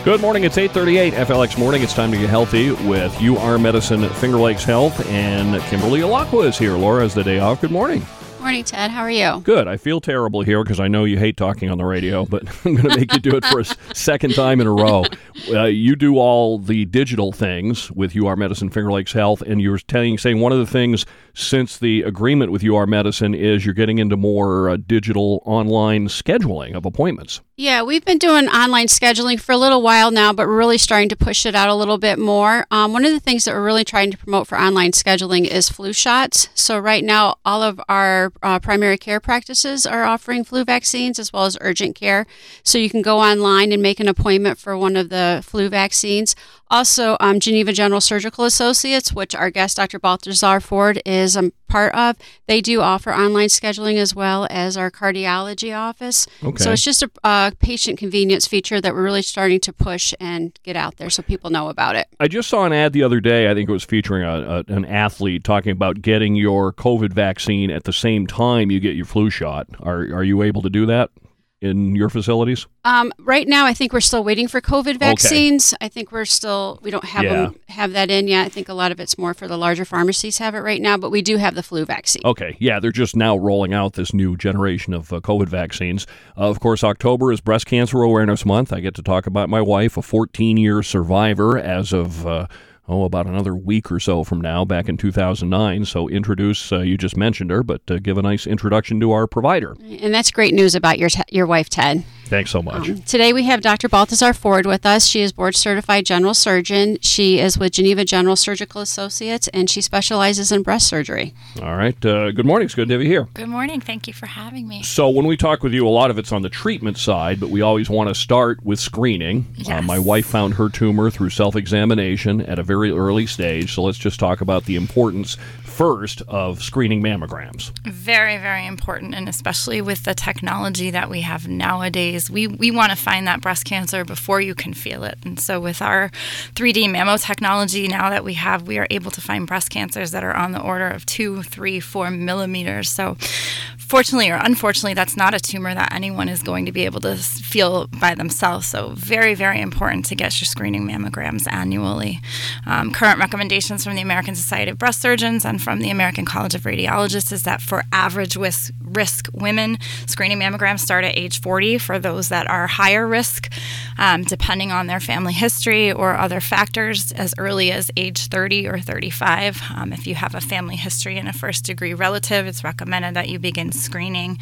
Good morning. It's 8:38 FLX Morning. It's time to get healthy with UR Medicine Finger Lakes Health, and Kimberly Alakwa is here. Laura has the day off. Good morning. Morning, Ted. How are you? Good. I feel terrible here because I know you hate talking on the radio, but I'm going to make you do it for a second time in a row. You do all the digital things with UR Medicine Finger Lakes Health, and you were saying one of the things since the agreement with UR Medicine is you're getting into more digital online scheduling of appointments. Yeah, we've been doing online scheduling for a little while now, but we're really starting to push it out a little bit more. One of the things that we're really trying to promote for online scheduling is flu shots. So right now, all of our primary care practices are offering flu vaccines as well as urgent care. So you can go online and make an appointment for one of the flu vaccines. Also, Geneva General Surgical Associates, which our guest, Dr. Balthazar Ford, is a part of, they do offer online scheduling as well as our cardiology office. Okay. So it's just a patient convenience feature that we're really starting to push and get out there so people know about it. I just saw an ad the other day, I think it was featuring an athlete talking about getting your COVID vaccine at the same time you get your flu shot. Are you able to do that in your facilities? Right now, I think we're still waiting for COVID vaccines. Okay. I think we don't have that in yet. I think a lot of it's more for the larger pharmacies have it right now, but we do have the flu vaccine. Okay, yeah, they're just now rolling out this new generation of COVID vaccines. Of course, October is Breast Cancer Awareness Month. I get to talk about my wife, a 14-year survivor as of about another week or so from now, back in 2009. So introduce, you just mentioned her, but give a nice introduction to our provider. And that's great news about your wife, Ted. Thanks so much. Today we have Dr. Balthazar Ford with us. She is board-certified general surgeon. She is with Geneva General Surgical Associates, and she specializes in breast surgery. All right. Good morning. It's good to have you here. Good morning. Thank you for having me. So when we talk with you, a lot of it's on the treatment side, but we always want to start with screening. Yes. My wife found her tumor through self-examination at a very early stage, so let's just talk about the importance first of screening mammograms. Very, very important, and especially with the technology that we have nowadays, we want to find that breast cancer before you can feel it. And so with our 3D mammo technology now that we are able to find breast cancers that are on the order of 2, 3, 4 millimeters. So fortunately or unfortunately, that's not a tumor that anyone is going to be able to feel by themselves. So very, very important to get your screening mammograms annually. Current recommendations from the American Society of Breast Surgeons and from the American College of Radiologists is that for average risk women, screening mammograms start at age 40. For those that are higher risk, depending on their family history or other factors, as early as age 30 or 35. If you have a family history and a first-degree relative, it's recommended that you begin screening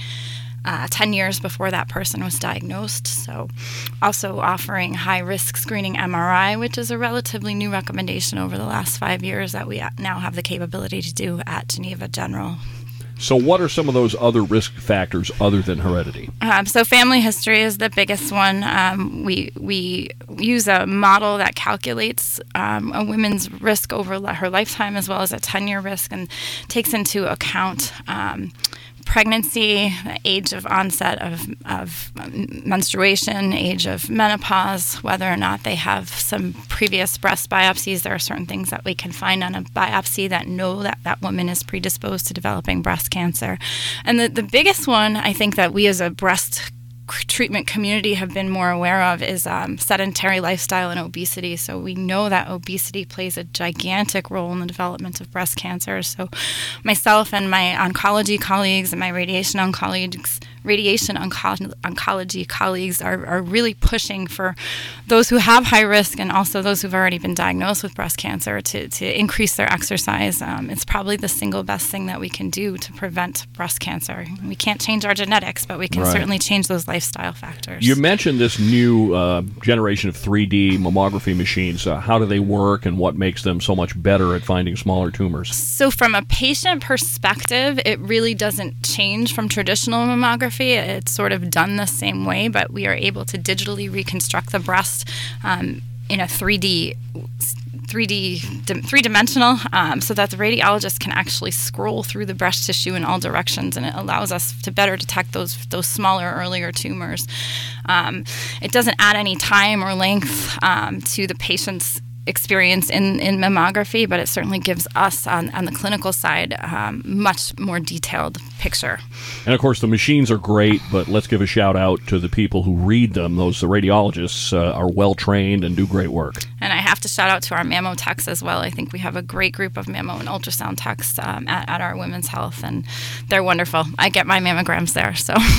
10 years before that person was diagnosed. So also offering high-risk screening MRI, which is a relatively new recommendation over the last 5 years that we now have the capability to do at Geneva General. So what are some of those other risk factors other than heredity? So family history is the biggest one. We use a model that calculates a woman's risk over her lifetime as well as a 10-year risk and takes into account pregnancy, the age of onset of menstruation, age of menopause, whether or not they have some previous breast biopsies. There are certain things that we can find on a biopsy that know that that woman is predisposed to developing breast cancer. And the biggest one, I think, that we as a breast treatment community have been more aware of is sedentary lifestyle and obesity. So we know that obesity plays a gigantic role in the development of breast cancer. So myself and my oncology colleagues and my radiation oncology colleagues are really pushing for those who have high risk and also those who've already been diagnosed with breast cancer to increase their exercise. It's probably the single best thing that we can do to prevent breast cancer. We can't change our genetics, but we can certainly change those lifestyle factors. You mentioned this new generation of 3D mammography machines. How do they work and what makes them so much better at finding smaller tumors? So from a patient perspective, it really doesn't change from traditional mammography. It's sort of done the same way, but we are able to digitally reconstruct the breast in a three-dimensional, so that the radiologist can actually scroll through the breast tissue in all directions, and it allows us to better detect those smaller, earlier tumors. It doesn't add any time or length to the patient's experience in mammography, but it certainly gives us on the clinical side much more detailed picture. And of course the machines are great, but let's give a shout out to the people who read them. The radiologists are well trained and do great work. And I have to shout out to our mammo techs as well. I think we have a great group of mammo and ultrasound techs at our Women's Health, and they're wonderful. I get my mammograms there.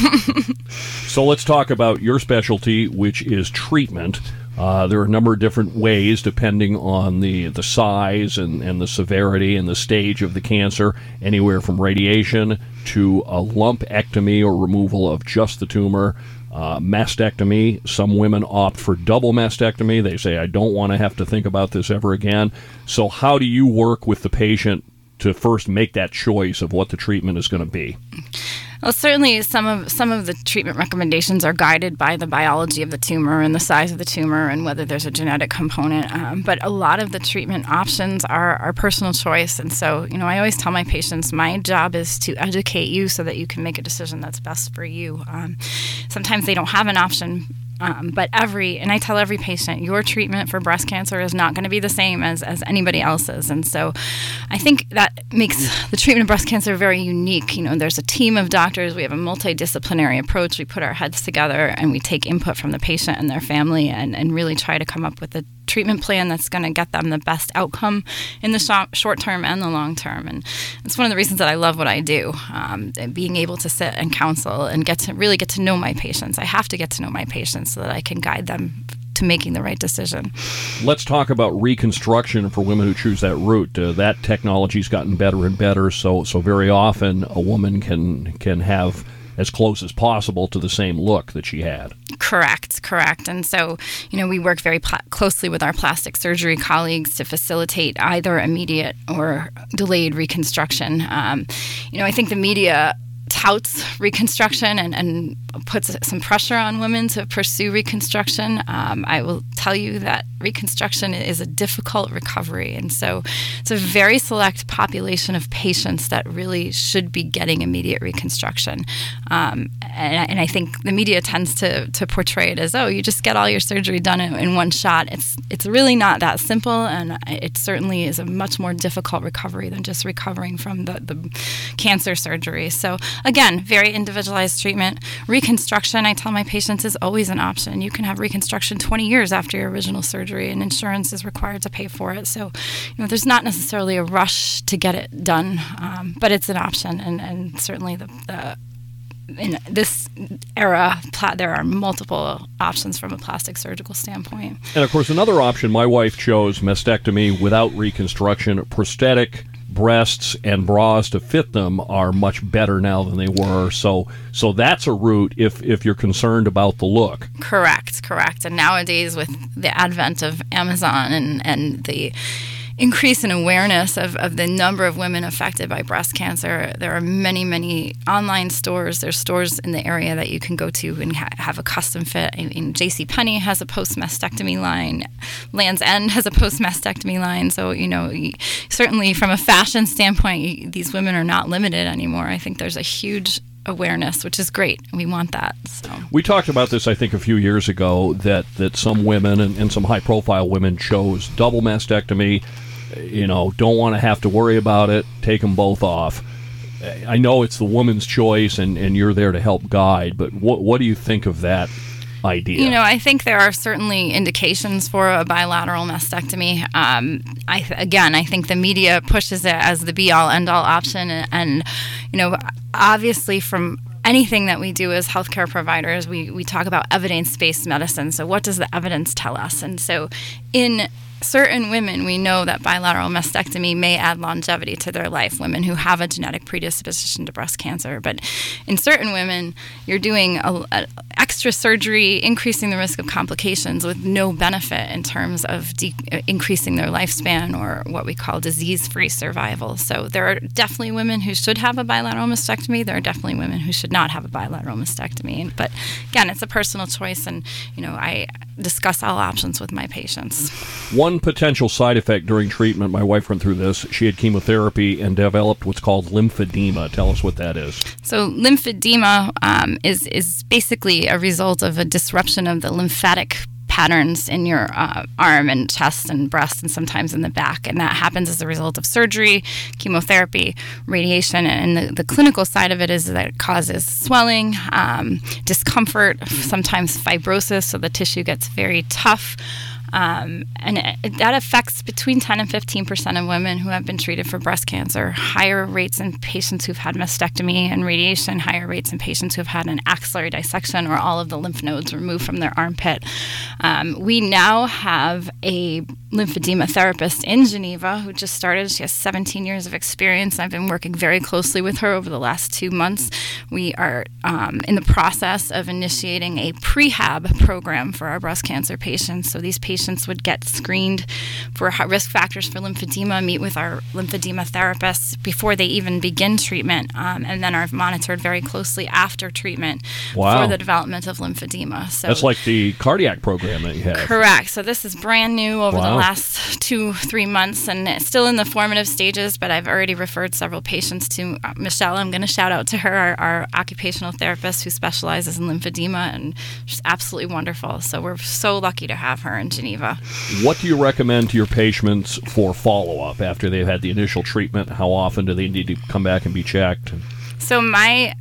So let's talk about your specialty, which is treatment. There are a number of different ways depending on the size and the severity and the stage of the cancer, anywhere from radiation to a lumpectomy or removal of just the tumor, mastectomy. Some women opt for double mastectomy. They say, I don't want to have to think about this ever again. So how do you work with the patient to first make that choice of what the treatment is going to be? Well, certainly some of the treatment recommendations are guided by the biology of the tumor and the size of the tumor and whether there's a genetic component. But a lot of the treatment options are personal choice. And so, I always tell my patients, my job is to educate you so that you can make a decision that's best for you. Sometimes they don't have an option. But I tell every patient, your treatment for breast cancer is not going to be the same as anybody else's. And so I think that makes the treatment of breast cancer very unique. There's a team of doctors. We have a multidisciplinary approach. We put our heads together and we take input from the patient and their family and really try to come up with a treatment plan that's going to get them the best outcome in the short term and the long term. And it's one of the reasons that I love what I do, being able to sit and counsel and get to know my patients. I have to get to know my patients so that I can guide them to making the right decision. Let's talk about reconstruction for women who choose that route. That technology's gotten better and better, so very often a woman can have as close as possible to the same look that she had. Correct. And so, we work very closely with our plastic surgery colleagues to facilitate either immediate or delayed reconstruction. I think the media touts reconstruction and puts some pressure on women to pursue reconstruction. I will tell you that reconstruction is a difficult recovery, and so it's a very select population of patients that really should be getting immediate reconstruction. And I think the media tends to portray it as, you just get all your surgery done in one shot. It's really not that simple, and it certainly is a much more difficult recovery than just recovering from the cancer surgery. So again, very individualized treatment. Reconstruction, I tell my patients, is always an option. You can have reconstruction 20 years after your original surgery, and insurance is required to pay for it. So, there's not necessarily a rush to get it done, but it's an option. And certainly in this era, there are multiple options from a plastic surgical standpoint. And of course, another option, my wife chose mastectomy without reconstruction. Prosthetic breasts and bras to fit them are much better now than they were. So that's a route if you're concerned about the look. Correct. And nowadays, with the advent of Amazon and the increase in awareness of the number of women affected by breast cancer, there are many, many online stores. There's stores in the area that you can go to and have a custom fit. JCPenney has a post-mastectomy line. Land's End has a post-mastectomy line. So, certainly from a fashion standpoint, these women are not limited anymore. I think there's a huge awareness, which is great. We want that. So. We talked about this, I think, a few years ago, that some women and some high-profile women chose double mastectomy. Don't want to have to worry about it, take them both off. I know it's the woman's choice, and you're there to help guide, but what do you think of that idea? I think there are certainly indications for a bilateral mastectomy. I think the media pushes it as the be-all, end-all option, and obviously from anything that we do as healthcare providers, we talk about evidence-based medicine. So what does the evidence tell us? And so in certain women, we know that bilateral mastectomy may add longevity to their life, women who have a genetic predisposition to breast cancer. But in certain women, you're doing a extra surgery, increasing the risk of complications with no benefit in terms of increasing their lifespan or what we call disease-free survival. So there are definitely women who should have a bilateral mastectomy. There are definitely women who should not have a bilateral mastectomy. But again, it's a personal choice, and I discuss all options with my patients. One potential side effect during treatment, my wife went through this. She had chemotherapy and developed what's called lymphedema. Tell us what that is. So lymphedema is basically a result of a disruption of the lymphatic patterns in your arm and chest and breast and sometimes in the back. And that happens as a result of surgery, chemotherapy, radiation. And the clinical side of it is that it causes swelling, discomfort, sometimes fibrosis, so the tissue gets very tough. That affects between 10 and 15% of women who have been treated for breast cancer. Higher rates in patients who've had mastectomy and radiation, higher rates in patients who've had an axillary dissection or all of the lymph nodes removed from their armpit. We now have a lymphedema therapist in Geneva who just started. She has 17 years of experience. I've been working very closely with her over the last 2 months. We are in the process of initiating a prehab program for our breast cancer patients. So these patients would get screened for risk factors for lymphedema, meet with our lymphedema therapists before they even begin treatment, and then are monitored very closely after treatment for the development of lymphedema. So that's like the cardiac program that you have. Correct. So this is brand new over the last 2-3 months, and it's still in the formative stages, but I've already referred several patients to Michelle. I'm going to shout out to her, our occupational therapist who specializes in lymphedema, and she's absolutely wonderful. So we're so lucky to have her in Geneva. What do you recommend to your patients for follow-up after they've had the initial treatment? How often do they need to come back and be checked? So my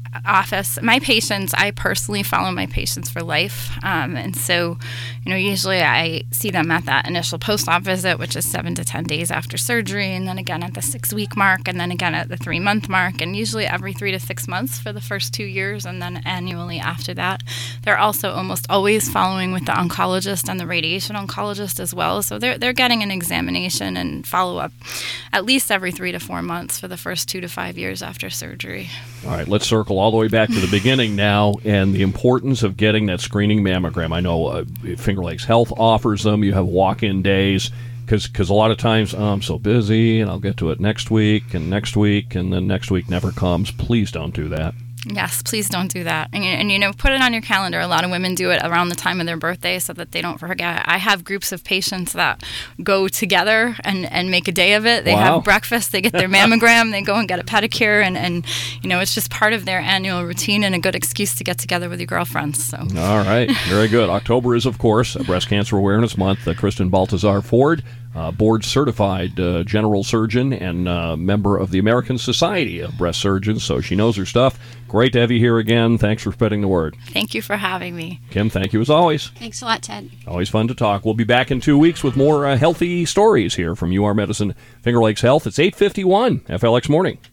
patients, I personally follow my patients for life. And so, usually I see them at that initial post-op visit, which is 7 to 10 days after surgery, and then again at the 6-week mark, and then again at the 3-month mark, and usually every 3 to 6 months for the first 2 years, and then annually after that. They're also almost always following with the oncologist and the radiation oncologist as well. So they're getting an examination and follow-up at least every 3 to 4 months for the first 2 to 5 years after surgery. All right, let's circle all the way back to the beginning now and the importance of getting that screening mammogram. I know Finger Lakes Health offers them. You have walk-in days because a lot of times I'm so busy and I'll get to it next week, and then next week never comes. Please don't do that. Yes, please don't do that. And put it on your calendar. A lot of women do it around the time of their birthday so that they don't forget. I have groups of patients that go together and make a day of it. They have breakfast, they get their mammogram, they go and get a pedicure, and it's just part of their annual routine and a good excuse to get together with your girlfriends. So. All right, very good. October is, of course, Breast Cancer Awareness Month. Kristen Baltazar Ford, board-certified general surgeon and member of the American Society of Breast Surgeons, so she knows her stuff. Great to have you here again. Thanks for spreading the word. Thank you for having me. Kim, thank you as always. Thanks a lot, Ted. Always fun to talk. We'll be back in 2 weeks with more healthy stories here from UR Medicine Finger Lakes Health. It's 8:51, FLX Morning.